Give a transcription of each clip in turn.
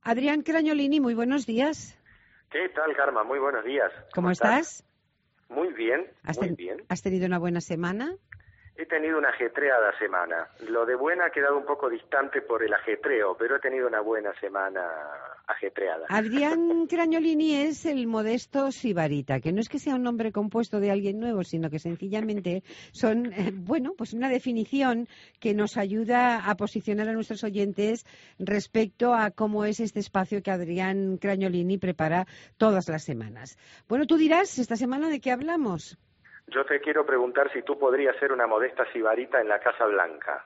Adrián Crañolini, muy buenos días. ¿Qué tal, Karma? Muy buenos días. ¿Cómo estás? Muy bien, muy bien. ¿Has tenido una buena semana? He tenido una ajetreada semana. Lo de buena ha quedado un poco distante por el ajetreo, pero he tenido una buena semana ajetreada. Adrián Crañolini es el modesto sibarita, que no es que sea un nombre compuesto de alguien nuevo, sino que sencillamente son, pues una definición que nos ayuda a posicionar a nuestros oyentes respecto a cómo es este espacio que Adrián Crañolini prepara todas las semanas. Bueno, tú dirás, ¿esta semana de qué hablamos? Yo te quiero preguntar si tú podrías ser una modesta sibarita en la Casa Blanca.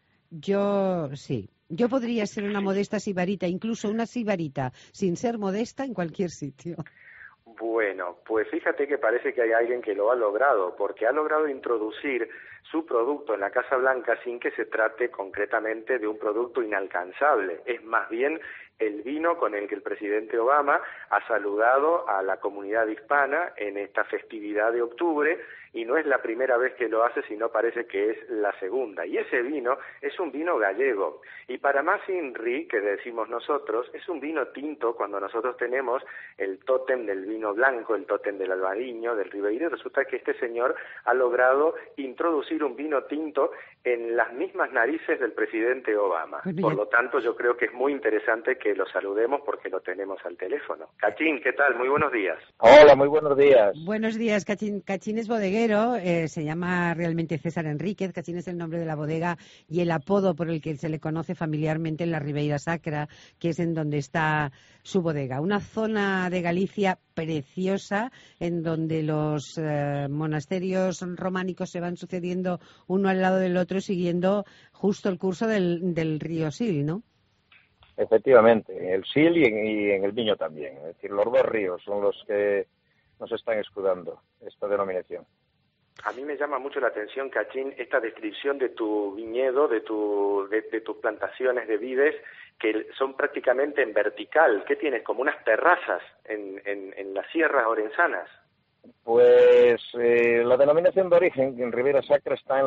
Sí. Yo podría ser una modesta sibarita, incluso una sibarita, sin ser modesta en cualquier sitio. Bueno, pues fíjate que parece que hay alguien que lo ha logrado, porque ha logrado introducir su producto en la Casa Blanca sin que se trate concretamente de un producto inalcanzable. Es más bien el vino con el que el presidente Obama ha saludado a la comunidad hispana en esta festividad de octubre, y no es la primera vez que lo hace, sino parece que es la segunda. Y ese vino es un vino gallego. Y para más INRI, que decimos nosotros, es un vino tinto cuando nosotros tenemos el tótem del vino blanco, el tótem del albariño, del ribeiro. Resulta que este señor ha logrado introducir un vino tinto en las mismas narices del presidente Obama. Por lo tanto, yo creo que es muy interesante que lo saludemos porque lo tenemos al teléfono. Cachín, ¿qué tal? Muy buenos días. Hola, muy buenos días. Buenos días, Cachín. Cachín es bodeguero, se llama realmente César Enríquez. Cachín es el nombre de la bodega y el apodo por el que se le conoce familiarmente en la Ribeira Sacra, que es en donde está su bodega. Una zona de Galicia preciosa en donde los monasterios románicos se van sucediendo uno al lado del otro siguiendo justo el curso del río Sil, ¿no? Efectivamente, el Sil y en el Miño también. Es decir, los dos ríos son los que nos están escudando esta denominación. A mí me llama mucho la atención, Cachín, esta descripción de tu viñedo, de tus plantaciones de vides, que son prácticamente en vertical. ¿Qué tienes? Como unas terrazas en las sierras orensanas. Pues la denominación de origen en Ribeira Sacra está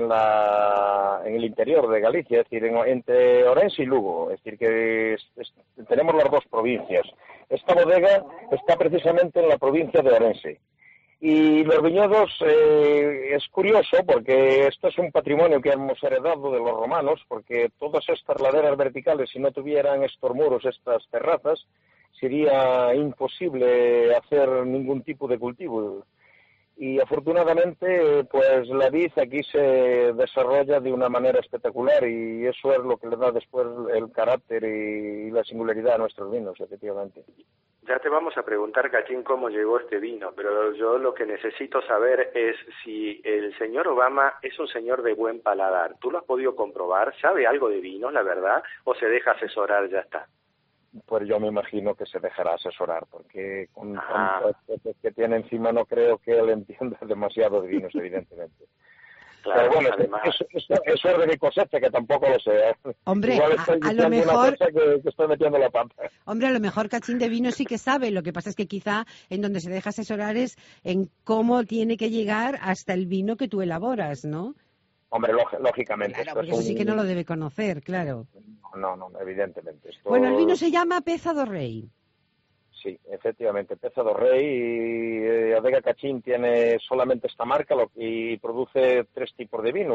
en el interior de Galicia, es decir, entre Orense y Lugo, es decir, que tenemos las dos provincias. Esta bodega está precisamente en la provincia de Orense. Y los viñedos es curioso porque esto es un patrimonio que hemos heredado de los romanos, porque todas estas laderas verticales, si no tuvieran estos muros, estas terrazas, sería imposible hacer ningún tipo de cultivo. Y afortunadamente, pues la vid aquí se desarrolla de una manera espectacular y eso es lo que le da después el carácter y la singularidad a nuestros vinos, efectivamente. Ya te vamos a preguntar, Cachín, cómo llegó este vino, pero yo lo que necesito saber es si el señor Obama es un señor de buen paladar. ¿Tú lo has podido comprobar? ¿Sabe algo de vinos, la verdad? ¿O se deja asesorar, ya está? Pues yo me imagino que se dejará asesorar, porque con las cosas que tiene encima no creo que él entienda demasiado de vinos, evidentemente. Claro, pero bueno, además... eso es de mi cosecha, que tampoco lo sé. Hombre, igual estoy a lo mejor... una cosa que estoy metiendo la pata. Hombre, a lo mejor Cachín de vino sí que sabe. Lo que pasa es que quizá en donde se deja asesorar es en cómo tiene que llegar hasta el vino que tú elaboras, ¿no? Hombre, lógicamente. Claro, porque eso sí que no lo debe conocer, claro. No, evidentemente. Bueno, el vino se llama Peza do Rei. Sí, efectivamente, Peza do Rei, y Adega Cachín tiene solamente esta marca y produce tres tipos de vino.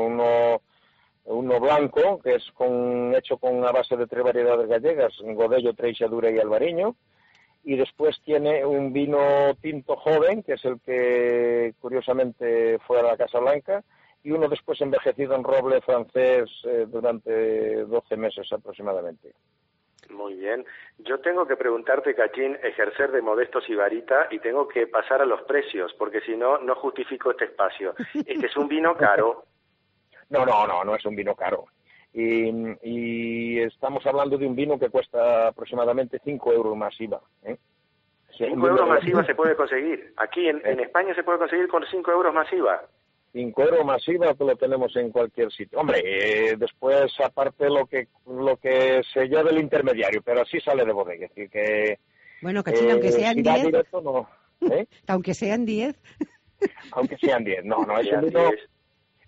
Uno blanco, que es hecho a base de tres variedades gallegas, Godello, Treixadura y Albariño, y después tiene un vino tinto joven, que es el que curiosamente fue a la Casa Blanca, y uno después envejecido en roble francés durante 12 meses aproximadamente. Muy bien. Yo tengo que preguntarte, Cachín, ejercer de modesto sibarita y tengo que pasar a los precios, porque si no, no justifico este espacio. Este es un vino caro. No es un vino caro. Y estamos hablando de un vino que cuesta aproximadamente 5 euros más IVA. 5 euros más IVA se puede conseguir. Aquí en España se puede conseguir con 5 euros más IVA. 5 euros más IVA lo tenemos en cualquier sitio. Hombre, después aparte lo que se lleva del intermediario, pero así sale de bodega. Es decir que... Bueno, Cachín, aunque sean 10... directo, no. Aunque sean 10... Aunque sean 10, no, es un vino...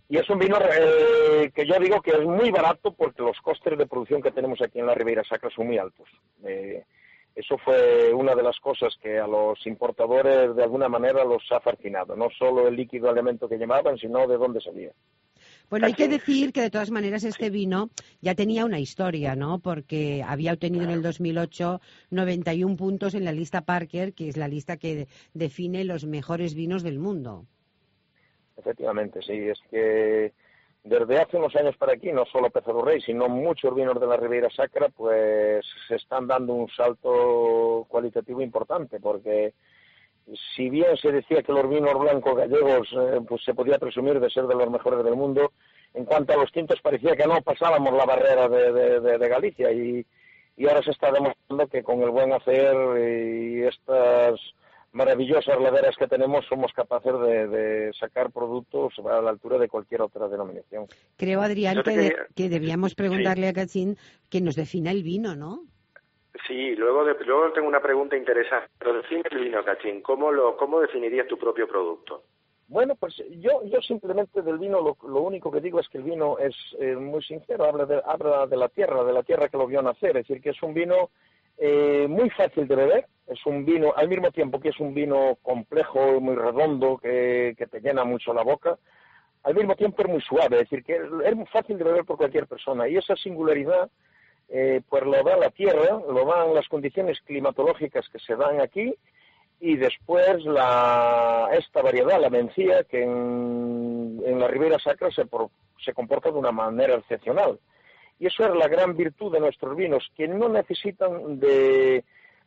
Y es un vino que yo digo que es muy barato porque los costes de producción que tenemos aquí en la Ribeira Sacra son muy altos. Eso fue una de las cosas que a los importadores de alguna manera los ha fascinado, no solo el líquido elemento que llevaban, sino de dónde salía. Bueno, hay que decir que de todas maneras este vino ya tenía una historia, ¿no? Porque había obtenido en el 2008 91 puntos en la lista Parker, que es la lista que define los mejores vinos del mundo. Efectivamente, sí, es que desde hace unos años para aquí, no solo Pezo do Rei, sino muchos vinos de la Ribeira Sacra, pues se están dando un salto cualitativo importante, porque si bien se decía que los vinos blancos gallegos pues se podía presumir de ser de los mejores del mundo, en cuanto a los tintos parecía que no pasábamos la barrera de Galicia, y ahora se está demostrando que con el buen hacer y estas maravillosas laderas que tenemos somos capaces de sacar productos a la altura de cualquier otra denominación. Creo, Adrián, que debíamos preguntarle a Cachín que nos defina el vino, ¿no? Sí, luego tengo una pregunta interesante. Pero define el vino, Cachín. ¿Cómo definirías tu propio producto? Bueno, pues yo simplemente del vino lo único que digo es que el vino es muy sincero, habla de la tierra que lo vio nacer, es decir, que es un vino muy fácil de beber, es un vino, al mismo tiempo que es un vino complejo, muy redondo, que te llena mucho la boca, al mismo tiempo es muy suave, es decir, que es muy fácil de beber por cualquier persona, y esa singularidad pues lo da la tierra, lo dan las condiciones climatológicas que se dan aquí, y después esta variedad, la mencía, que en la Ribeira Sacra se comporta de una manera excepcional. Y eso es la gran virtud de nuestros vinos, que no necesitan de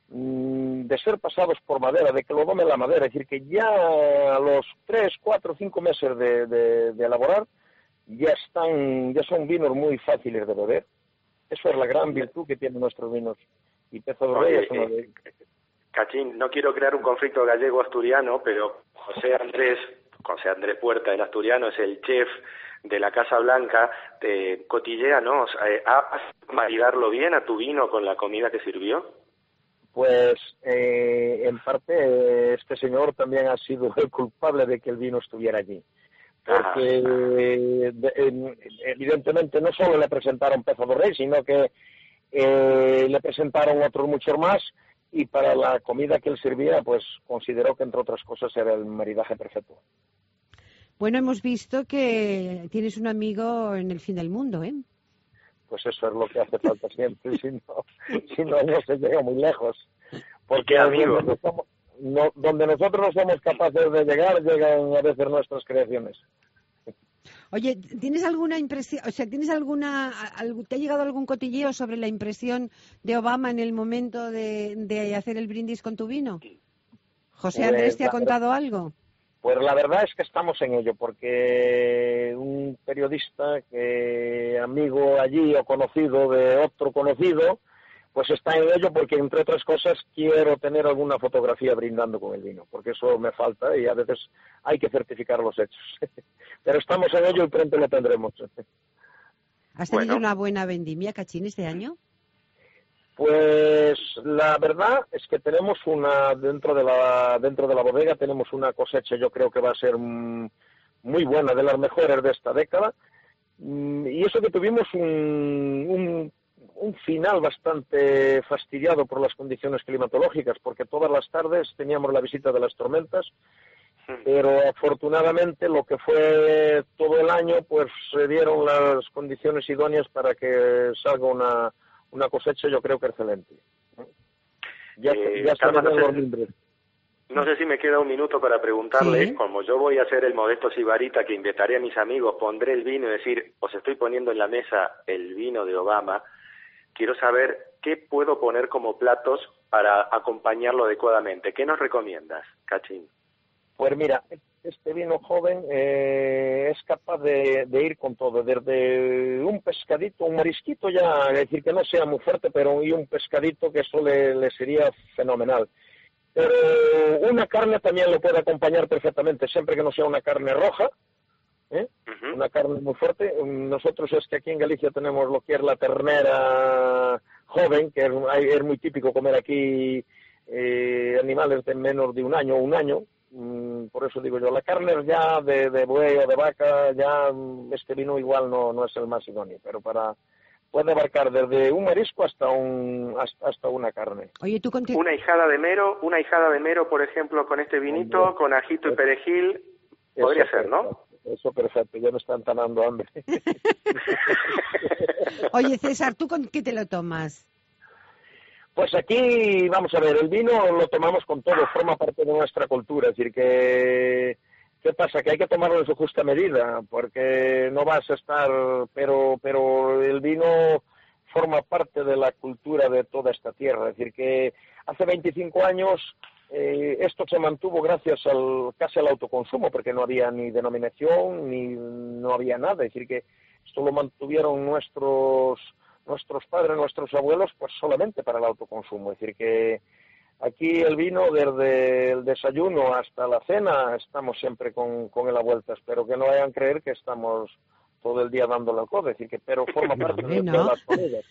ser pasados por madera, de que lo dome la madera. Es decir, que ya a los 3, 4, 5 meses de elaborar, ya son vinos muy fáciles de beber. Eso es la gran virtud que tienen nuestros vinos. Y Pezo do Rei es uno de ellos. Cachín, no quiero crear un conflicto gallego-asturiano, pero José Andrés Puerta, el asturiano, es el chef de la Casa Blanca. Cotilléanos, ¿has maridarlo bien a tu vino con la comida que sirvió? Pues en parte este señor también ha sido el culpable de que el vino estuviera allí. Porque evidentemente no solo le presentaron Pezo do Rei, sino que le presentaron otros muchos más, y para la comida que él servía, pues consideró que entre otras cosas era el maridaje perfecto. Bueno, hemos visto que tienes un amigo en el fin del mundo, ¿eh? Pues eso es lo que hace falta siempre, si no se llega muy lejos. Porque donde nosotros no somos capaces de llegar, llegan a veces nuestras creaciones. Oye, ¿tienes alguna impresión, te ha llegado algún cotilleo sobre la impresión de Obama en el momento de hacer el brindis con tu vino? ¿José Andrés te ha contado algo? Pues la verdad es que estamos en ello, porque un periodista amigo allí o conocido de otro conocido, pues está en ello porque, entre otras cosas, quiero tener alguna fotografía brindando con el vino, porque eso me falta y a veces hay que certificar los hechos. Pero estamos en ello y pronto lo tendremos. ¿Has tenido una buena vendimia, Cachín, este año? Pues la verdad es que tenemos dentro de la bodega tenemos una cosecha, yo creo que va a ser muy buena, de las mejores de esta década, y eso que tuvimos un final bastante fastidiado por las condiciones climatológicas, porque todas las tardes teníamos la visita de las tormentas, pero afortunadamente lo que fue todo el año, pues se dieron las condiciones idóneas para que salga una cosecha, yo creo que excelente. Ya estamos en los mimbres. No sé si me queda un minuto para preguntarle, ¿Sí? Como yo voy a ser el modesto sibarita que invitaré a mis amigos, pondré el vino y decir, os estoy poniendo en la mesa el vino de Obama, quiero saber qué puedo poner como platos para acompañarlo adecuadamente. ¿Qué nos recomiendas, Cachín? Pues mira, este vino joven es capaz de ir con todo, desde un pescadito, un marisquito ya, es decir, que no sea muy fuerte, pero y un pescadito que eso le sería fenomenal. Pero una carne también lo puede acompañar perfectamente, siempre que no sea una carne roja, una carne muy fuerte. Nosotros es que aquí en Galicia tenemos lo que es la ternera joven, que es muy típico comer aquí animales de menos de un año, por eso digo yo, la carne ya de buey o de vaca, ya este vino igual no es el más idóneo, pero puede abarcar desde un marisco hasta una carne. Oye, tú una hijada de mero, por ejemplo, con este vinito, con ajito y perejil, podría ser, ¿no? Eso perfecto, ya me están dando hambre. Oye, César, ¿tú con qué te lo tomas? Pues aquí, vamos a ver, el vino lo tomamos con todo, forma parte de nuestra cultura, es decir, ¿qué pasa? Que hay que tomarlo en su justa medida, porque no vas a estar, pero el vino forma parte de la cultura de toda esta tierra, es decir, que hace 25 años esto se mantuvo gracias casi al autoconsumo, porque no había ni denominación, ni no había nada, es decir, que esto lo mantuvieron nuestros padres, nuestros abuelos, pues solamente para el autoconsumo. Es decir, que aquí el vino, desde el desayuno hasta la cena, estamos siempre con él a vueltas, pero que no vayan a creer que estamos todo el día dándole al codo, es decir, que pero forma parte de las comidas.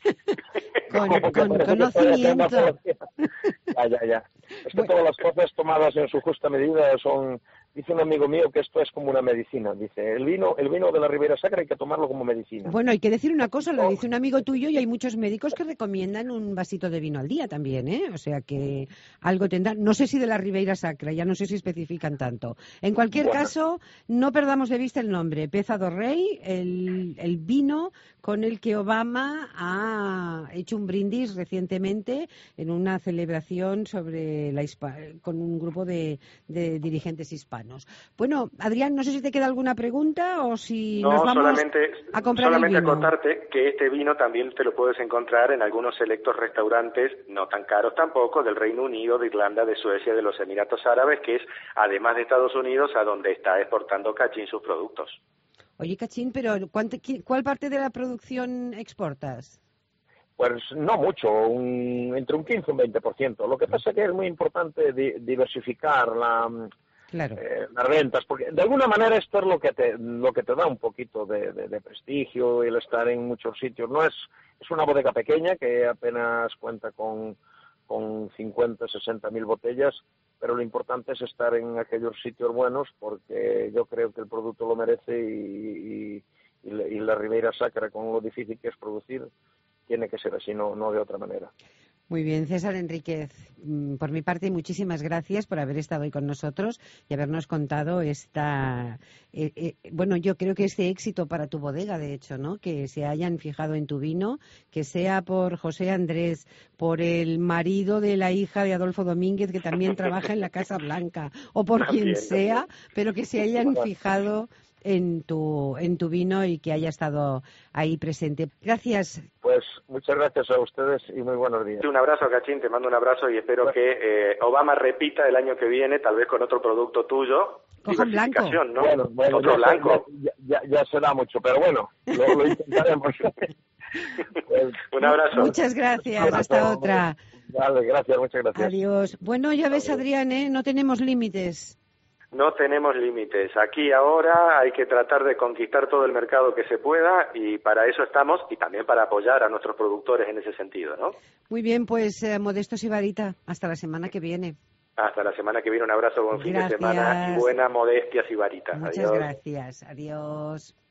Con conocimiento. Ya. Es que todas las cosas tomadas en su justa medida son... Dice un amigo mío que esto es como una medicina. Dice, el vino de la Ribera Sacra hay que tomarlo como medicina. Bueno, hay que decir una cosa, lo dice un amigo tuyo y hay muchos médicos que recomiendan un vasito de vino al día también, ¿eh? O sea que algo tendrán. No sé si de la Ribeira Sacra, ya no sé si especifican tanto. En cualquier caso, no perdamos de vista el nombre. Peza do Rei, el vino con el que Obama ha hecho un brindis recientemente en una celebración sobre con un grupo de dirigentes hispanos. Bueno, Adrián, no sé si te queda alguna pregunta o si nos vamos a comprar el vino. Solamente contarte que este vino también te lo puedes encontrar en algunos selectos restaurantes, no tan caros tampoco, del Reino Unido, de Irlanda, de Suecia, de los Emiratos Árabes, que es, además de Estados Unidos, a donde está exportando Cachín sus productos. Oye, Cachín, pero ¿cuál parte de la producción exportas? Pues no mucho, entre un 15 y un 20%. Lo que pasa es que es muy importante diversificar las rentas, porque de alguna manera esto es lo que te da un poquito de prestigio, el estar en muchos sitios. No es una bodega pequeña que apenas cuenta con 50, 60 mil botellas, pero lo importante es estar en aquellos sitios buenos, porque yo creo que el producto lo merece y la Ribeira Sacra, con lo difícil que es producir, tiene que ser así, no de otra manera. Muy bien, César Enríquez, por mi parte muchísimas gracias por haber estado hoy con nosotros y habernos contado bueno, yo creo que este éxito para tu bodega, de hecho, ¿no? Que se hayan fijado en tu vino, que sea por José Andrés, por el marido de la hija de Adolfo Domínguez, que también trabaja en la Casa Blanca, o por quien sea, pero que se hayan fijado en tu vino y que haya estado ahí presente. Gracias. Pues muchas gracias a ustedes y muy buenos días. Un abrazo, Cachín, te mando un abrazo y espero que Obama repita el año que viene, tal vez con otro producto tuyo. Cojan blanco. ¿No? Bueno, otro blanco. Ya será mucho, pero bueno, lo intentaremos. Un abrazo. Muchas gracias, hasta otra. Vale, gracias, muchas gracias. Adiós. Bueno, ya ves, Adrián, no tenemos límites. No tenemos límites. Aquí ahora hay que tratar de conquistar todo el mercado que se pueda y para eso estamos y también para apoyar a nuestros productores en ese sentido, ¿no? Muy bien, pues Modesto Sibarita, hasta la semana que viene. Hasta la semana que viene, un abrazo, buen fin de semana y buena modestia Sibarita. Muchas gracias, adiós.